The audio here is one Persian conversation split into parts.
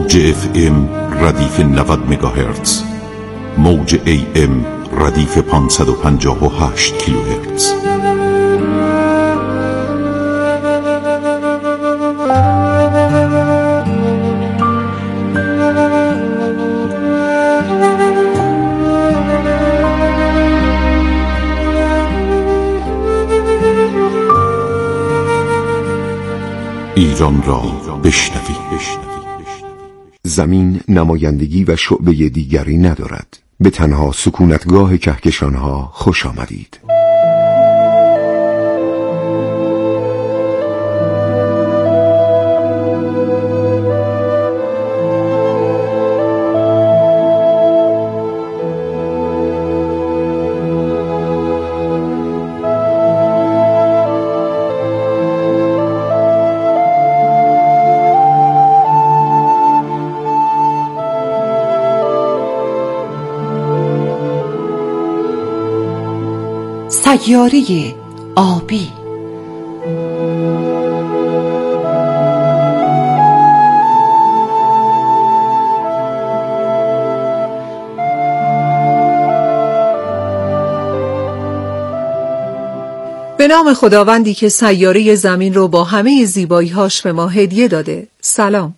موج FM ردیف 90 مگاهرتز، موج AM ردیف 558 کیلوهرتز. ایران را بشنوید. زمین نمایندگی و شعبه دیگری ندارد. به تنها سکونتگاه کهکشانها خوش آمدید. سیاره آبی. به نام خداوندی که سیاره زمین رو با همه زیبایی‌هاش به ما هدیه داده. سلام.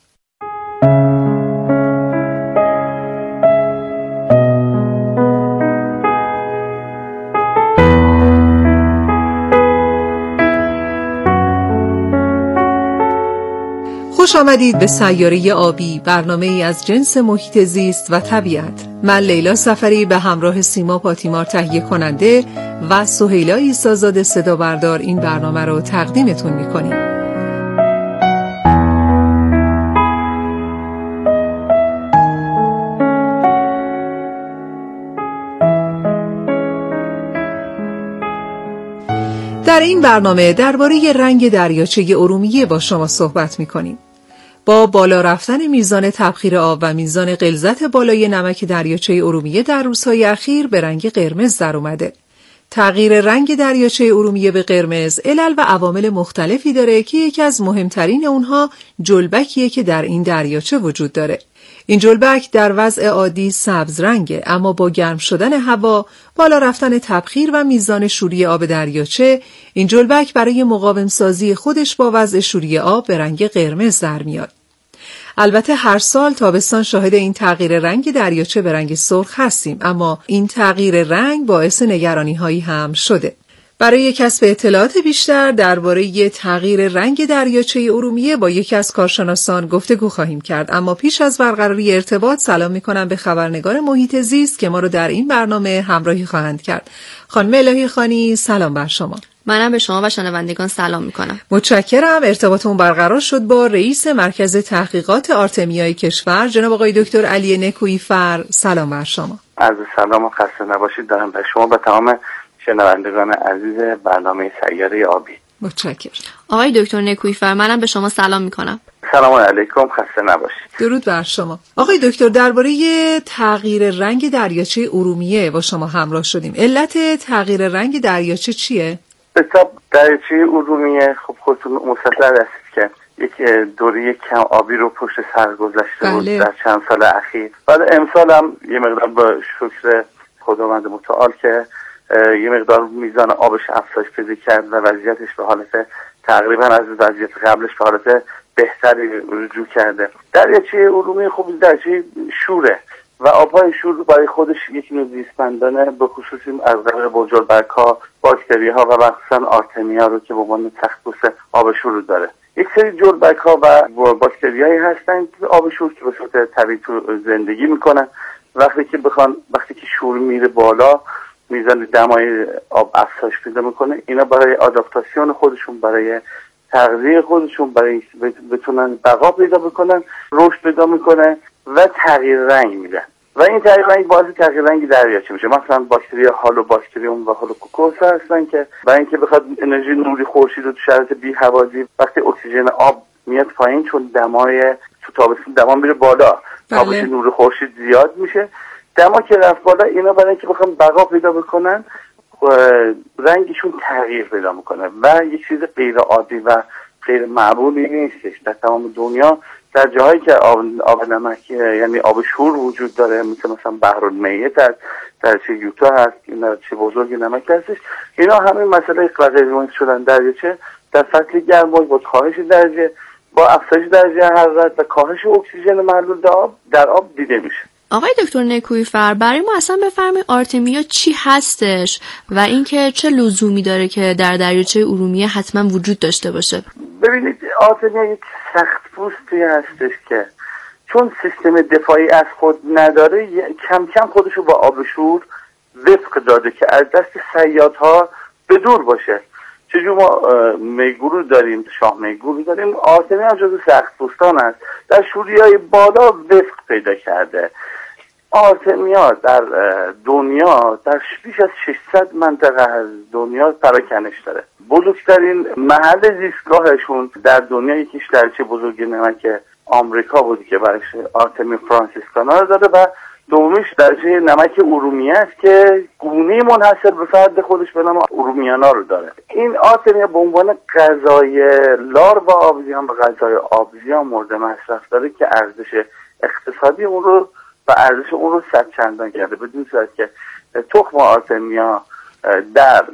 خوش آمدید به سیاره آبی، برنامه‌ای از جنس محیط زیست و طبیعت. من لیلا سفری به همراه سیما پاتیمار تهیه کننده و سهیلا عیسی‌زاده صدا بردار این برنامه رو تقدیمتون می‌کنیم. در این برنامه درباره رنگ دریاچه ارومیه با شما صحبت می‌کنیم. با بالا رفتن میزان تبخیر آب و میزان غلظت بالای نمک دریاچه ارومیه در روزهای اخیر به رنگ قرمز در اومده. تغییر رنگ دریاچه ارومیه به قرمز علل و عوامل مختلفی داره که یکی از مهمترین اونها جلبکیه که در این دریاچه وجود داره. این جلبک در وضع عادی سبز رنگه، اما با گرم شدن هوا، بالا رفتن تبخیر و میزان شوری آب دریاچه، این جلبک برای مقاوم سازی خودش با وضع شوری آب به رنگ قرمز در میاد. البته هر سال تابستان شاهد این تغییر رنگ دریاچه به رنگ سرخ هستیم، اما این تغییر رنگ باعث نگرانی‌هایی هم شده. برای کسب اطلاعات بیشتر درباره تغییر رنگ دریاچه ارومیه با یکی از کارشناسان گفتگو خواهیم کرد، اما پیش از برقراری ارتباط سلام می‌کنم به خبرنگار محیط زیست که ما رو در این برنامه همراهی خواهند کرد. خانم الهی خانی، سلام بر شما. منم به شما و شنوندگان سلام میکنم. متشکرم. ارتباطمون برقرار شد با رئیس مرکز تحقیقات آرتمیای کشور جناب آقای دکتر علی نکوییفر. سلام بر شما. عرض سلام و خسته نباشید دارم به شما و تمام شنوندگان عزیز برنامه سیاره آبی. متشکرم. آقای دکتر نکوییفر، منم به شما سلام میکنم. سلام علیکم، خسته نباشید. درود بر شما. آقای دکتر، درباره تغییر رنگ دریاچه ارومیه با شما همراه شدیم. علت تغییر رنگ دریاچه چیه؟ بسیار دریاچه ارومیه خب خودتون مسلط هستید که یک دوره کم آبی رو پشت سر گذاشته بود در چند سال اخیر. بعد امسال هم یه مقدار با شکر خداوند متعال که یه مقدار میزان آبش افزایش پیدا کرد و وضعیتش به حالت تقریبا از وضعیت قبلش به حالت بهتری رجوع کرده. دریاچه ارومیه خب دریاچه شوره و آبهای شور برای خودش یک نوع زیستمندانه به خصوص از قبیل بزرگبرگ‌ها، باکتری‌ها و مخصوصا آرتمیا رو که به عنوان تخصص آب شور داره. یک سری جلبک‌ها و باکتریایی هستن که آب شور که به صورت طبیعی تو زندگی میکنن. وقتی که شور میره بالا، میزان دمای آب افزایش پیدا میکنه. اینا برای آداپتاسیون خودشون، برای تغذیه خودشون، برای بتونن بقا پیدا بکنن، رشد پیدا میکنه و تغییر رنگ میدن و این تغییر رنگ باعث تغییر رنگ دریاچه میشه. مثلا باکتری هالوباکتریوم و هالوکوکوس هستن که برای اینکه بخواد انرژی نوری خورشید رو تو شرایط بی‌هوازی وقتی اکسیژن آب میاد پایین، چون دمای تو تابستون دما میره بالا، تابش نور خورشید زیاد میشه، دما که رفت بالا، اینا برای اینکه بخوام بقا پیدا بکنن، رنگشون تغییر پیدا میکنه و یک چیز غیر عادی و غیر معمولی نیستش. در تمام دنیا در جاهایی که آب نمک یعنی آب شور وجود داره، مثلا بحرالمیت هست، دریاچه یوتا هست، این چه بزرگ نمک هستش، اینا همین مسئله غیر شدن دریاچه در فصل گرما با کاهش درجه، با افزایش درجه حرارت و کاهش اکسیژن محلول در آب دیده میشه. آقای دکتر نکویفر، برای ما اصلا بفرمایید آرتمیا چی هستش و اینکه چه لزومی داره که در دریاچه ارومیه حتما وجود داشته باشه؟ ببینید، آرتمیا یک سخت پوستی هستش که چون سیستم دفاعی از خود نداره کم کم خودشو با آب شور وفق داده که از دست صیادها به دور باشه. چجور ما میگو داریم، شاه میگو داریم، آرتمیا هم جزو سخت پوستان است، در شوریای بالا وفق پیدا کرده. آرتمیا در دنیا در بیش از 600 منطقه از دنیا پراکنش داره. بزرگترین محل زیستگاهشون در دنیا یکیش دریاچه بزرگ نمک آمریکا بود که برایش آرتمیا فرانسیسکانا رو داره و دومیش دریاچه نمک ارومیه است که گونه منحصر به فرد خودش به نام ارومیانا رو داره. این آرتمیا به عنوان غذای لارو آبزیان و غذای آبزیان مورد مصرف داره که ارزش اقتصادی اون رو و ارزش اون رو 100 چندان کرده، بدون صورت که تخم آرتمیا در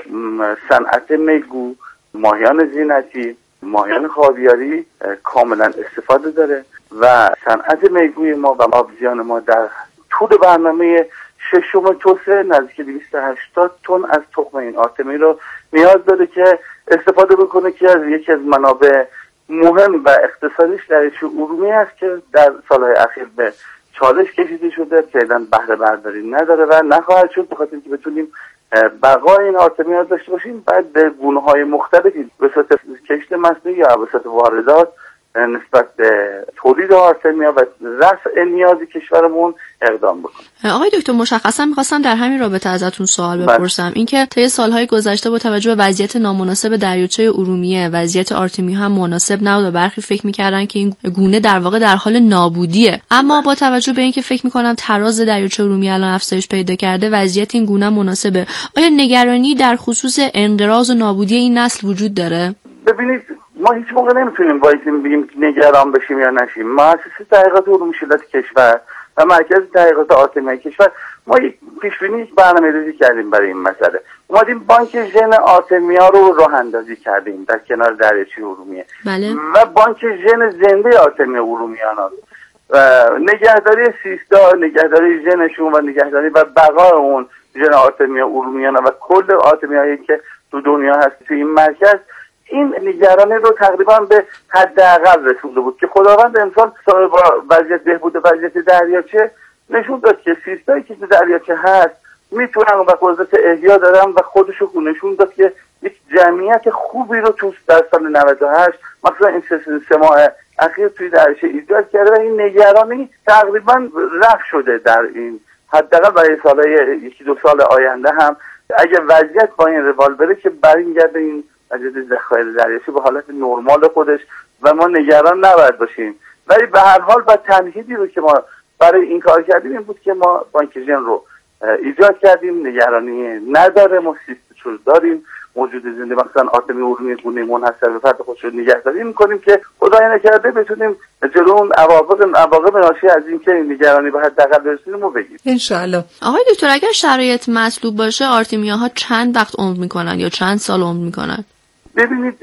صنعت میگو، ماهیان زینتی، ماهیان خاویاری کاملا استفاده داره و صنعت میگوی ما و آبزیان ما در طول برنامه ششم توسعه نزدیک 280 تن از تخم این آرتمی رو نیاز داره که استفاده بکنه که از یکی از منابع مهم و اقتصادیش دریاچه ارومیه است که در سالهای اخیر به چالش کشیده شده، فعلا بهره برداری نداره و نخواهد شد. بخاطر اینکه بتونیم بقای این آرتمیا داشته باشیم باید به گونه‌های مختلفی به صورت کشت مصنوعی یا به صورت واردات نسبت به تولید آرتمیا و رفع نیاز کشورمون اقدام بکنیم. آقای دکتر، مشخصا می‌خواستم در همین رابطه ازتون سوال بپرسم، اینکه طی سالهای گذشته با توجه به وضعیت نامناسب دریاچه ارومیه وضعیت آرتمیا هم مناسب نبود و برخی فکر می‌کردن که این گونه در واقع در حال نابودیه، اما با توجه به اینکه فکر می‌کنم تراز دریاچه ارومیه الان افزایش پیدا کرده وضعیت این گونه مناسبه، آیا نگرانی در خصوص انقراض و نابودی این نسل وجود داره؟ ببینید، ما هیچ موقع نمیتونیم وایسیم بگیم نگران بشیم یا نشیم. مؤسسه تحقیقات علوم شیلات کشور و مرکز تحقیقات آرتمیای کشور ما یک پیشبینی برنامه‌ریزی کردیم برای این مسئله. اومدیم بانک ژن آرتمیا رو راه اندازی کردیم در کنار دریاچه ارومیه. بله. و بانک ژن زنده آرتمیا ارومیانا و نگهداری سیستا، نگهداری ژنشون و نگهداری و بقای اون ژن آرتمیا ارومیانا و کل آرتمیایی که تو دنیا هست تو این مرکز، این نگرانی رو تقریبا به حداقل رسونده بود که خداوند امسال با وضعیت بهبود وضعیت دریاچه نشون داد که سیستایی که دریاچه هست میتونن و قدرت احیا دارن و خودشو نشون داد که یک جمعیت خوبی رو تو در سال 98 مثلا این 3 ماه اخیر توی دریاچه ایجاد کرده و این نگرانی تقریبا رفع شده. در این حداقل برای سالهای 1-2 سال آینده هم اگه وضعیت با این روال بره که برمیگرده این وضعیت ذخایر دریاچه به حالت نرمال خودش و ما نگران نباید باشیم. ولی به هر حال با تمهیدی رو که ما برای این کار کردیم این بود که ما بانک ژن رو ایجاد کردیم، نگرانی نداره، ما سیستم داریم موجود زنده، مثلا آرتمیا ارومیه گونه منحصر به فرد خودش رو نگهداری می‌کنیم که خدای نکرده بتونیم جلو اون عواقب ناشی از این که نگرانی به حداقل برسونیم و بگیریم ان شاء الله. آقای دکتر، اگر شرایط مطلوب باشه آرتمیاها چند وقت عمر میکنن یا چند سال عمر میکنن؟ ببینید،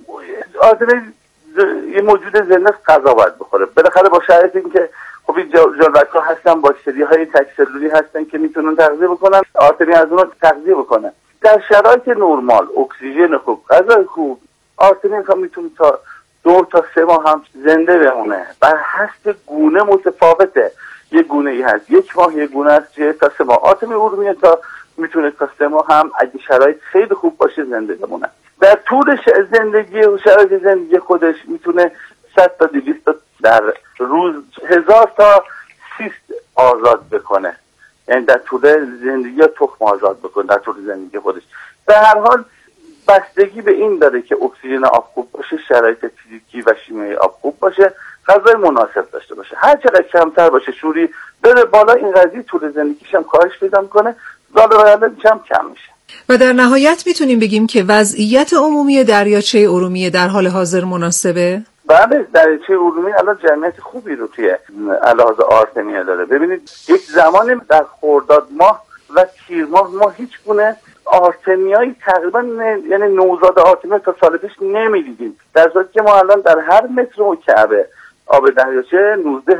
آرتمیا یه موجود زنده غذا باید بخوره، بالاخره با شرایط اینکه خب این جانورها هستن، باکتری‌های تک‌سلولی هستن که میتونن تغذیه بکنن، آرتمیا از اونها تغذیه بکنه. در شرایط نرمال، اکسیژن خوب، غذای خوب، آرتمیا میتونه تا 2 تا 3 ماه هم زنده بمونه. بر حسب گونه متفاوته، یه گونه ای هست 1 ماه، یه گونه است تا 3 ماه. آرتمیا ارومیه میتونه تا 3 ماه هم اگه شرایط خیلی خوب باشه زنده بمونه. در طول زندگی و شرایط زندگی خودش میتونه 100 تا 200 تا در روز 1000 تا سیست آزاد بکنه، یعنی در طول زندگی یا تخم آزاد بکنه در طول زندگی خودش. به هر حال بستگی به این داره که اکسیژن آب خوب باشه، شرایط فیزیکی و شیمیایی آب خوب باشه، غذای مناسب داشته باشه. هر چقدر کمتر باشه شوری بره بالا، این قضیه طول زندگیش هم کاهش پیدا میکنه، زال و ولادتش هم کم میشه. و در نهایت میتونیم بگیم که وضعیت عمومی دریاچه ارومیه در حال حاضر مناسبه؟ بله، دریاچه ارومیه الان جمعیت خوبی رو توی علاوه آرتمیا داره. ببینید یک زمان در خرداد ماه و تیر ماه ما هیچ گونه آرتمیایی تقریبا یعنی نوزاد آرتمیا تا سال پیش نمیدیدیم، در صورتی که ما الان در هر متر مکعب آب دریاچه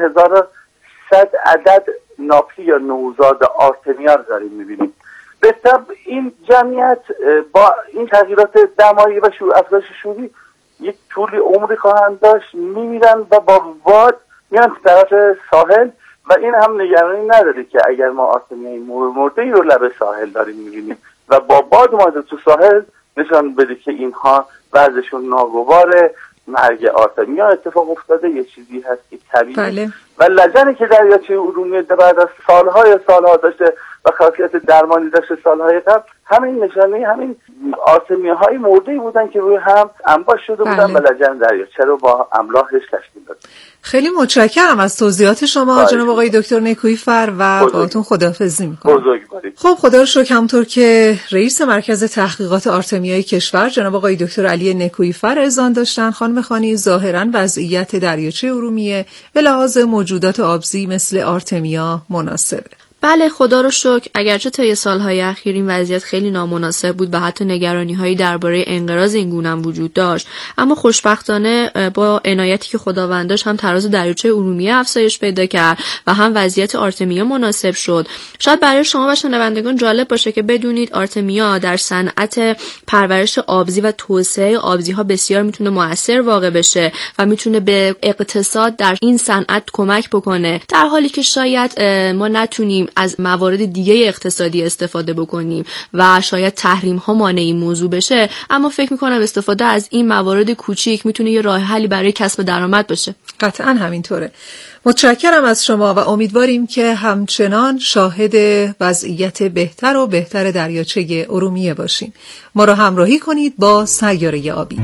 19100 عدد ناپی یا نوزاد آرتمیا رو داریم میبینیم. به طب این جمعیت با این تغییرات دمایی و افزایش شوری یک طول عمری خواهند داشت، میمیرن و با باد میان طرف ساحل و این هم نگرانی نداره که اگر ما آرتمیای مرده ای رو لب ساحل داریم میبینیم و با باد اومده تو ساحل نشان بده که اینها وضعشون ناگواره، مرگ آرتمیا اتفاق افتاده، یه چیزی هست که طبیعی و لجنی که دریاچه ارومیه بعد از سالها داشته و خاصیت درمانی داشته سالهای قبل، همین نشانه همین آرتمیاهای مرده‌ای بودن که روی هم انباش شده بودن و لجن دریاچه رو با املاحش تشکیل داد. خیلی متشکرم از توضیحات شما جناب آقای دکتر نیکویی‌فر و باهاتون خداحافظی می‌کنم. خب خدا رو شکر، همونطور که رئیس مرکز تحقیقات آرتمیای کشور جناب آقای دکتر علی نیکویی‌فر اذعان داشتن، خانم خانی ظاهراً وضعیت دریاچه ارومیه به لحاظ موجودات آبزی مثل آرتمیا مناسبه. بله خدا رو شکر، اگرچه طی سالهای اخیر این وضعیت خیلی نامناسب بود و حتی نگرانی‌هایی درباره انقراض این گونه هم وجود داشت، اما خوشبختانه با عنایتی که خداوند داشت هم تراز دریاچه ارومیه افزایش پیدا کرد و هم وضعیت آرتمیا مناسب شد. شاید برای شما و شنوندگان جالب باشه که بدونید آرتمیا در صنعت پرورش آبزی و توسعه آبزی‌ها بسیار میتونه مؤثر واقع بشه و میتونه به اقتصاد در این صنعت کمک بکنه، در حالی که شاید ما نتونیم از موارد دیگه اقتصادی استفاده بکنیم و شاید تحریم ها مانع این موضوع بشه، اما فکر میکنم استفاده از این موارد کوچیک میتونه یه راه حلی برای کسب درآمد باشه. قطعاً همینطوره. متشکرم از شما و امیدواریم که همچنان شاهد وضعیت بهتر و بهتر دریاچه ارومیه باشیم. ما را همراهی کنید با سیاره آبی.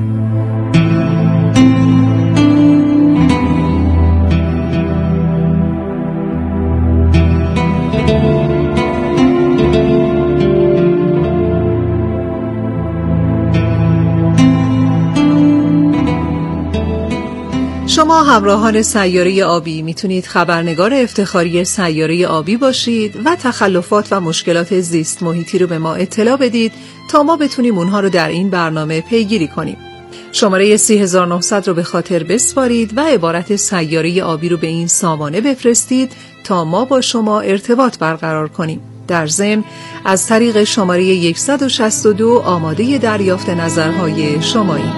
شما همراهان سیاره آبی میتونید خبرنگار افتخاری سیاره آبی باشید و تخلفات و مشکلات زیست محیطی رو به ما اطلاع بدید تا ما بتونیم اونها رو در این برنامه پیگیری کنیم. شماره 30900 رو به خاطر بسپارید و عبارت سیاره آبی رو به این سامانه بفرستید تا ما با شما ارتباط برقرار کنیم. در ضمن از طریق شماره 162 آماده دریافت نظرهای شماییم.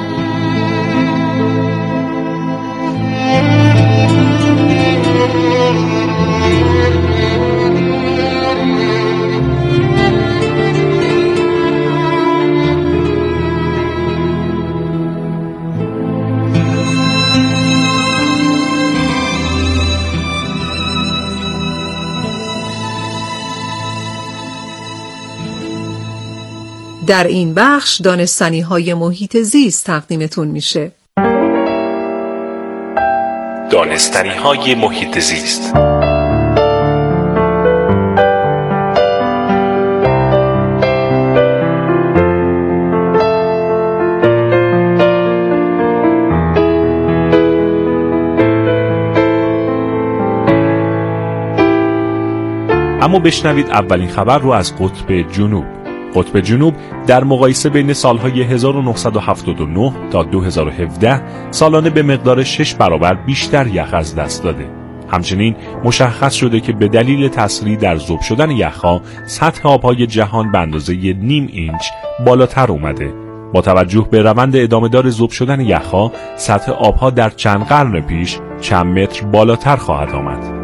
در این بخش دانستنی‌های محیط زیست تقدیمتون میشه. دانستنی‌های محیط زیست. اما بشنوید اولین خبر رو از قطب جنوب. قطب جنوب در مقایسه بین سالهای 1979 تا 2017 سالانه به مقدار 6 برابر بیشتر یخ از دست داده. همچنین مشخص شده که به دلیل تسریع در ذوب شدن یخ‌ها سطح آب‌های جهان به اندازه 0.5 اینچ بالاتر اومده. با توجه به روند ادامه‌دار ذوب شدن یخ‌ها سطح آب‌ها در چند قرن پیش چند متر بالاتر خواهد آمد.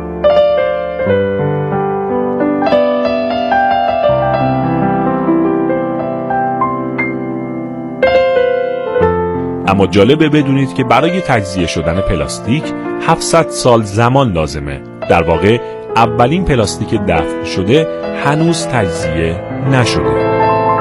اما جالبه بدونید که برای تجزیه شدن پلاستیک 700 سال زمان لازمه. در واقع اولین پلاستیک دفن شده هنوز تجزیه نشده.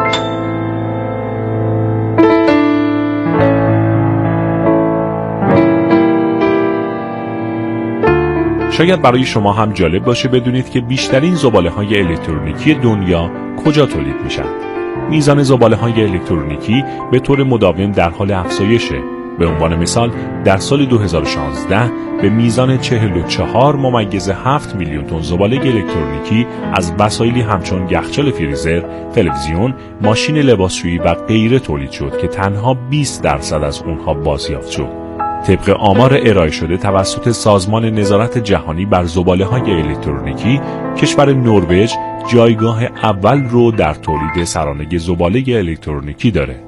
شاید برای شما هم جالب باشه بدونید که بیشترین زباله‌های الکترونیکی دنیا کجا تولید میشن. میزان زباله‌های الکترونیکی به طور مداوم در حال افزایشه. به عنوان مثال در سال 2016 به میزان 44.7 میلیون تن زباله الکترونیکی از وسایلی همچون یخچال فریزر، تلویزیون، ماشین لباسشویی و غیره تولید شد که تنها 20% از اونها بازیافت شد. طبق آمار ارائه شده توسط سازمان نظارت جهانی بر زباله‌های الکترونیکی، کشور نروژ جایگاه اول رو در تولید سرانه زباله الکترونیکی داره.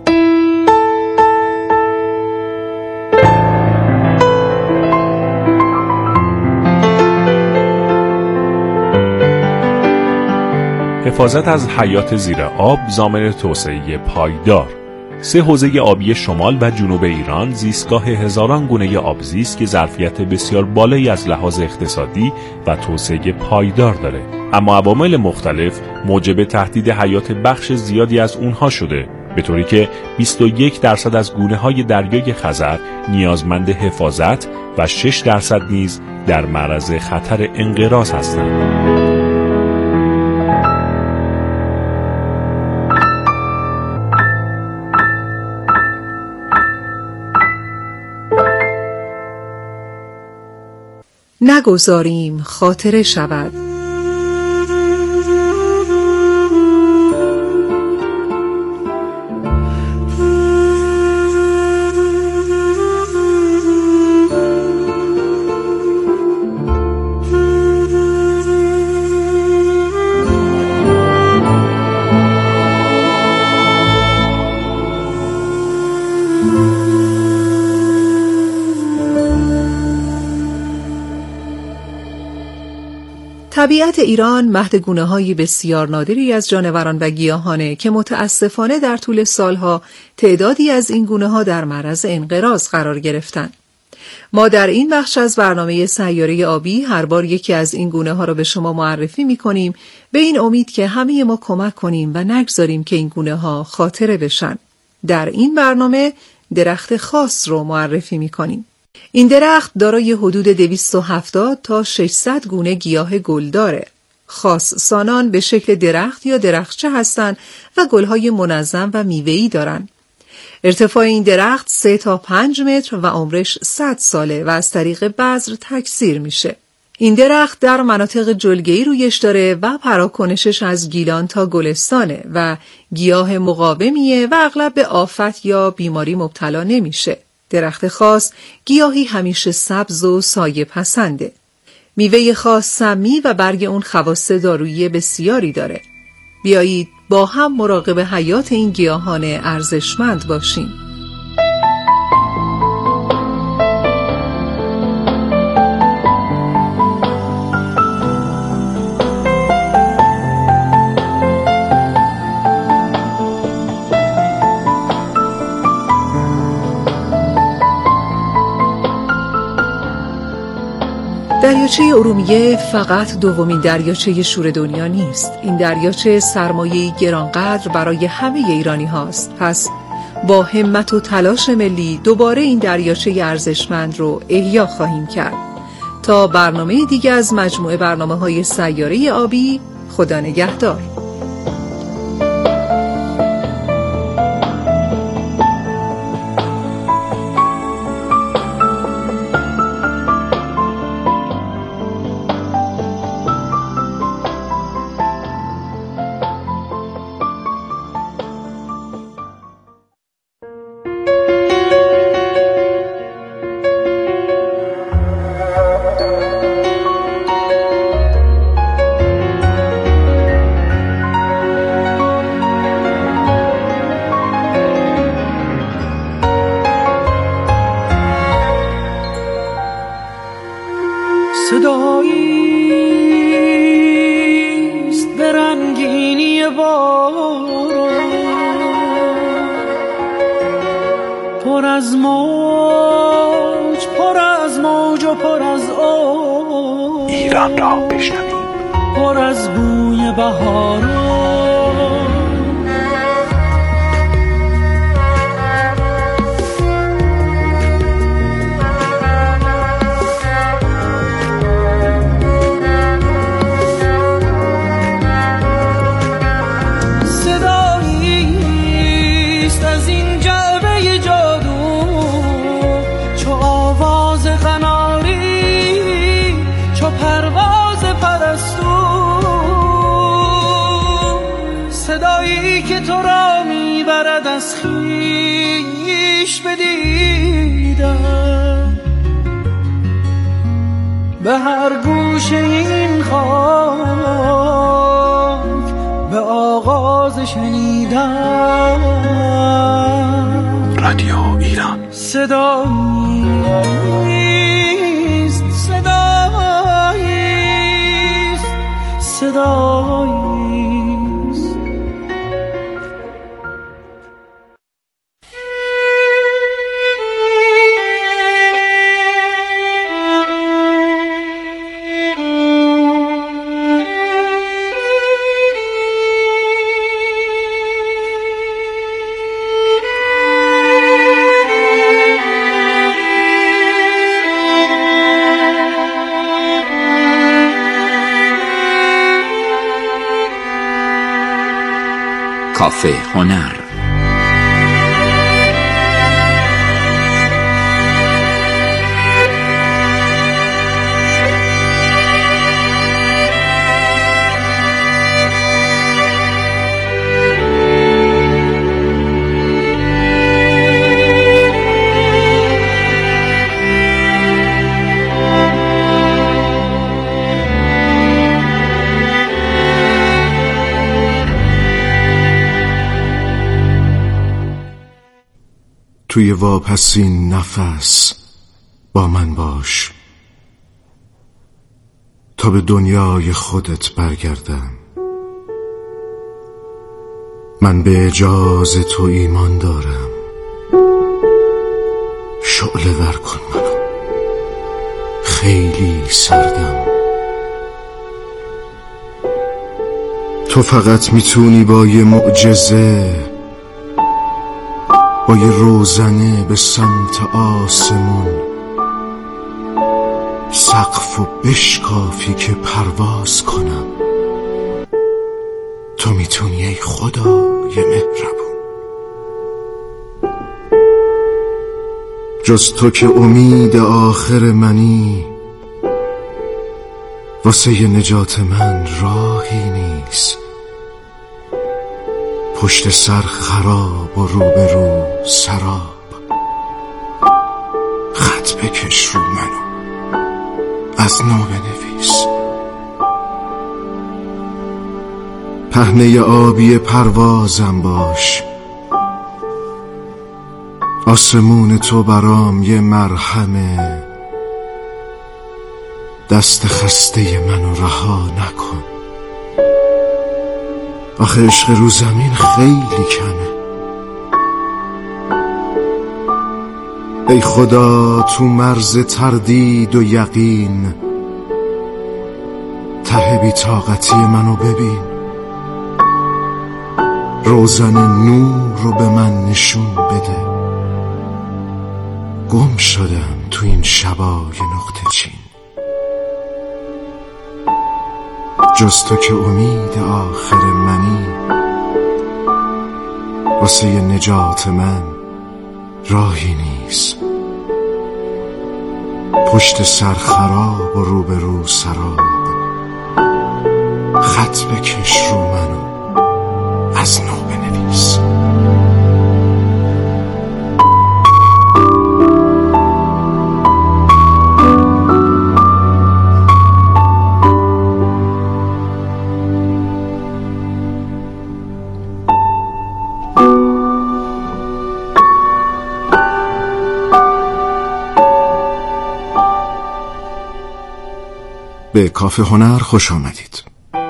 حفاظت از حیات زیر آب ضامن توسعه پایدار. 3 حوزه آبی شمال و جنوب ایران زیستگاه هزاران گونه آبزیست که ظرفیت بسیار بالایی از لحاظ اقتصادی و توسعه پایدار داره، اما عوامل مختلف موجب تهدید حیات بخش زیادی از اونها شده، به طوری که 21% از گونه‌های دریای خزر نیازمند حفاظت و 6% نیز در معرض خطر انقراض هستند. نگذاریم خاطره شود. طبیعت ایران مهد گونه‌های بسیار نادری از جانوران و گیاهانه که متاسفانه در طول سالها تعدادی از این گونه‌ها در معرض انقراض قرار گرفتند. ما در این بخش از برنامه سیاره آبی هر بار یکی از این گونه‌ها را به شما معرفی می‌کنیم، به این امید که همه ما کمک کنیم و نگذاریم که این گونه‌ها خاطره بشن. در این برنامه درخت خاص رو معرفی می‌کنیم. این درخت دارای حدود 270 تا 600 گونه گیاه گل داره. خاص سانان به شکل درخت یا درخچه هستند و گلهای منظم و میوه‌ای دارن. ارتفاع این درخت 3 تا 5 متر و عمرش 100 ساله و از طریق بذر تکثیر میشه. این درخت در مناطق جلگه‌ای رویش داره و پراکنشش از گیلان تا گلستانه و گیاه مقاومیه و اغلب به آفت یا بیماری مبتلا نمیشه. درخت خاص گیاهی همیشه سبز و سایه پسنده. میوه خاص سمی و برگ اون خواص دارویی بسیاری داره. بیایید با هم مراقب حیات این گیاهان ارزشمند باشیم. دریاچه ارومیه فقط دومین دریاچه شور دنیا نیست. این دریاچه سرمایه‌ای گرانقدر برای همه ایرانی هاست. پس با همت و تلاش ملی دوباره این دریاچه ارزشمند رو احیا خواهیم کرد. تا برنامه دیگه از مجموعه برنامه‌های سیاره آبی، خدا نگهدار. صداییست به رنگینی باران، پر از موج و پر از آب، ایران را بشنویم، پر از بوی بهاران. صدایی صدایی که تو را میبرد از خویش بدیدم، به هر گوشه این خاک به آغاز شنیدم. رادیو ایران صداییست، صداییست، صداییست. کافه هنر. توی واپسین نفس با من باش تا به دنیای خودت برگردم. من به اجاز تو ایمان دارم، شعله ور کن منو، خیلی سردم. تو فقط میتونی با یه معجزه، با یه روزنه به سمت آسمون سقفو بشکافی که پرواز کنم. تو میتونی ای خدای مهربون. جز تو که امید آخر منی، واسه نجات من راهی نیست. پشت سر خراب و روبرو سراب، خط بکش رو منو، از نو بنویس. پهنه آبی پروازم باش، آسمون تو برام یه مرهمه. دست خسته منو رها نکن، آخه عشق رو زمین خیلی کمه. ای خدا تو مرز تردید و یقین، ته بی طاقتی منو ببین. روزن نور رو به من نشون بده، گم شدم تو این شبای نقطه چین. جز تو که امید آخر منی، واسه نجات من راهی نیست. پشت سر خراب و روبرو سراب، خط بکش رو منو، از نو بنویس. به کافه هنر خوش آمدید.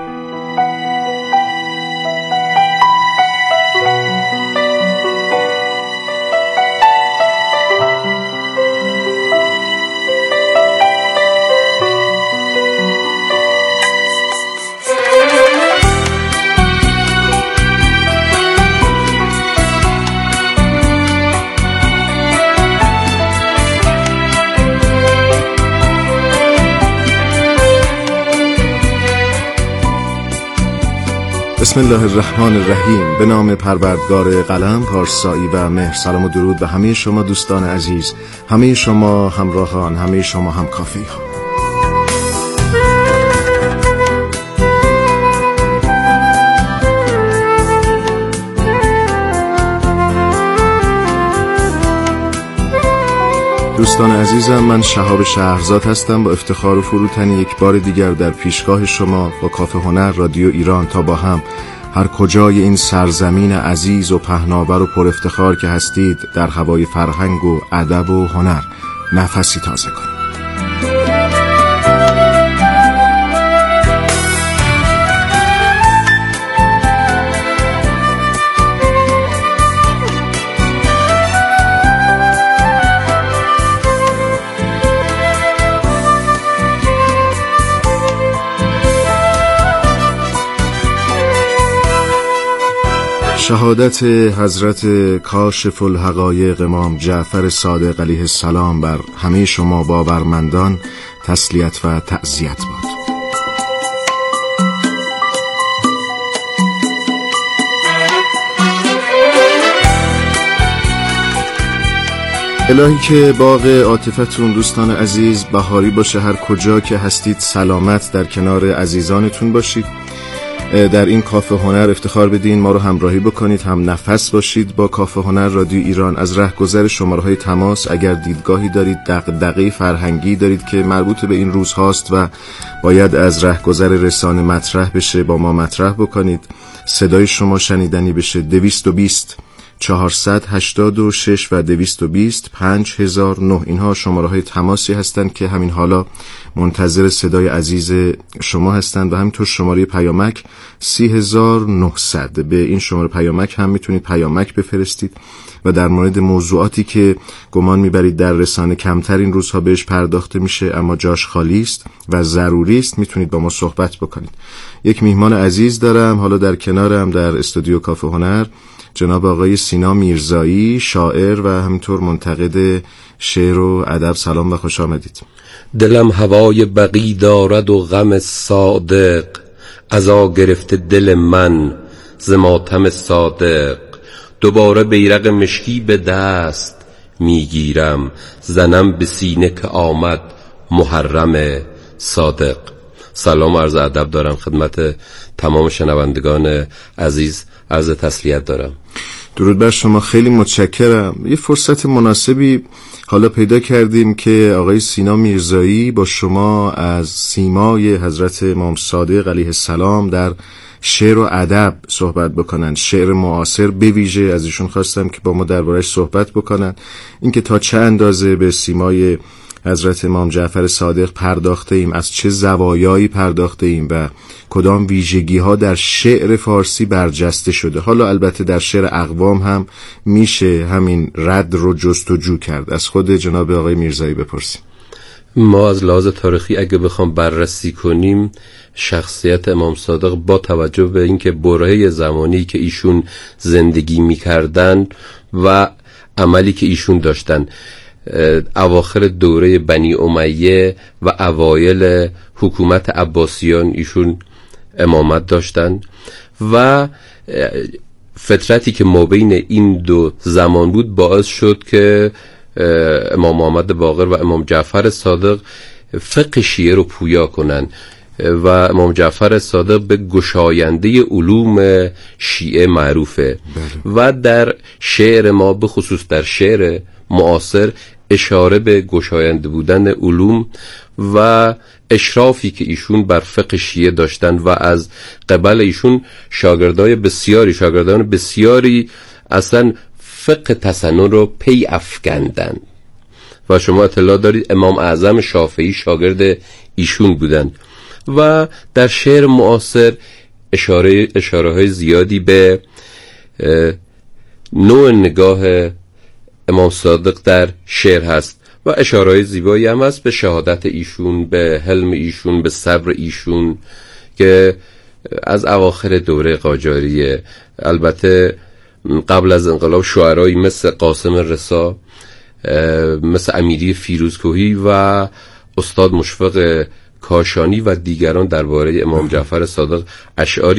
بسم الله الرحمن الرحیم. به نام پروردگار قلم، پارسایی و مهر. سلام و درود به همه شما دوستان عزیز، همه شما همراهان، همه شما هم کافی ها. دوستان عزیزم، من شهاب شهرزاد هستم. با افتخار و فروتنی یک بار دیگر در پیشگاه شما با کافه هنر رادیو ایران تا با هم هر کجای این سرزمین عزیز و پهناور و پر افتخار که هستید در هوای فرهنگ و ادب و هنر نفسی تازه کنید. شهادت حضرت کاشف الحقایق امام جعفر صادق علیه السلام بر همه شما باورمندان تسلیت و تعزیت باد. الهی که باغ عاطفتون دوستان عزیز بهاری باشه، هر کجا که هستید سلامت در کنار عزیزانتون باشید. در این کافه هنر افتخار بدین، ما رو همراهی بکنید، هم نفس باشید با کافه هنر رادیو ایران. از رهگذر شماره‌های تماس اگر دیدگاهی دارید، دغدغه فرهنگی دارید که مربوط به این روز هاست و باید از رهگذر رسانه مطرح بشه، با ما مطرح بکنید. صدای شما شنیدنی بشه. 220 486 و 220 5009 اینها شماره‌های تماسی هستند که همین حالا منتظر صدای عزیز شما هستند و همینطور شماره پیامک 3900. به این شماره پیامک هم میتونید پیامک بفرستید و در مورد موضوعاتی که گمان میبرید در رسانه کمتر این روزها بهش پرداخته میشه اما جاش خالی است و ضروری است میتونید با ما صحبت بکنید. یک میهمان عزیز دارم حالا در کنارم در استودیو کافه هنر، جناب آقای سینا میرزایی، شاعر و همینطور منتقد شعر و ادب. سلام و خوش آمدید. دلم هوای بقی دارد و غم صادق، عزا گرفته دل من ز ماتم صادق. دوباره بیرق مشکی به دست میگیرم، زنم به سینه که آمد محرم صادق. سلام و عرض ادب دارم خدمت تمام شنوندگان عزیز، عرض تسلیت دارم. درود بر شما، خیلی متشکرم. یه فرصت مناسبی حالا پیدا کردیم که آقای سینا میرزایی با شما از سیمای حضرت امام صادق علیه السلام در شعر و ادب صحبت بکنن، شعر معاصر به ویژه. از ایشون خواستم که با ما درباره‌اش صحبت بکنن، اینکه تا چه اندازه به سیمای حضرت امام جعفر صادق پرداخته ایم، از چه زوایایی پرداخته ایم و کدام ویژگی ها در شعر فارسی برجسته شده. حالا البته در شعر اقوام هم میشه همین رد رو جستجو کرد. از خود جناب آقای میرزایی بپرسیم. ما از لحاظ تاریخی اگه بخوام بررسی کنیم شخصیت امام صادق با توجه به اینکه برهه زمانی که ایشون زندگی میکردن و عملی که ایشون داشتن، اواخر دوره بنی امیه و اوایل حکومت عباسیان ایشون امامت داشتن و فترتی که مابین این دو زمان بود باعث شد که امام محمد باقر و امام جعفر صادق فقه شیعه رو پویا کنن و امام جعفر صادق به گشاینده علوم شیعه معروفه و در شعر ما به خصوص در شعر معاصر اشاره به گشاینده بودن علوم و اشرافی که ایشون بر فقه شیعه داشتن و از قبل ایشون شاگردان بسیاری اصلا فقه تسنن رو پی افکندن و شما اطلاع دارید امام اعظم شافعی شاگرد ایشون بودن و در شعر معاصر اشاره های زیادی به نوع نگاه امام صادق در شعر هست و اشاره‌های زیبایی هم هست به شهادت ایشون، به حلم ایشون، به صبر ایشون که از اواخر دوره قاجاریه. البته قبل از انقلاب شاعرایی مثل قاسم رسا، مثل امیری فیروزکوهی و استاد مشفق کاشانی و دیگران درباره امام جعفر صادق اشعاری